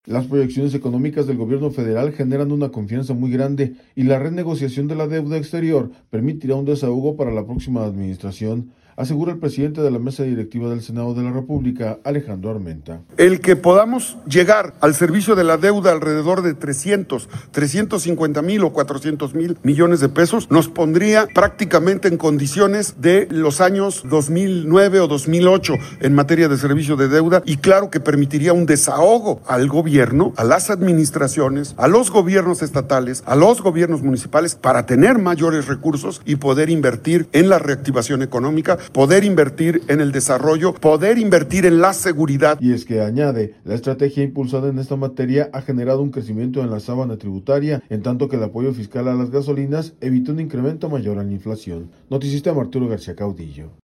Las proyecciones económicas del gobierno federal generan una confianza muy grande y la renegociación de la deuda exterior permitirá un desahogo para la próxima administración, asegura el presidente de la mesa directiva del Senado de la República, Alejandro Armenta. El que podamos llegar al servicio de la deuda alrededor de 350,000 o 400,000 millones de pesos nos pondría prácticamente en condiciones de los años 2009 o 2008 en materia de servicio de deuda, y claro que permitiría un desahogo al gobierno, a las administraciones, a los gobiernos estatales, a los gobiernos municipales, para tener mayores recursos y poder invertir en la reactivación económica, poder invertir en el desarrollo, poder invertir en la seguridad. Y es que añade, la estrategia impulsada en esta materia ha generado un crecimiento en la sábana tributaria, en tanto que el apoyo fiscal a las gasolinas evitó un incremento mayor en la inflación. Noticista Arturo García Caudillo.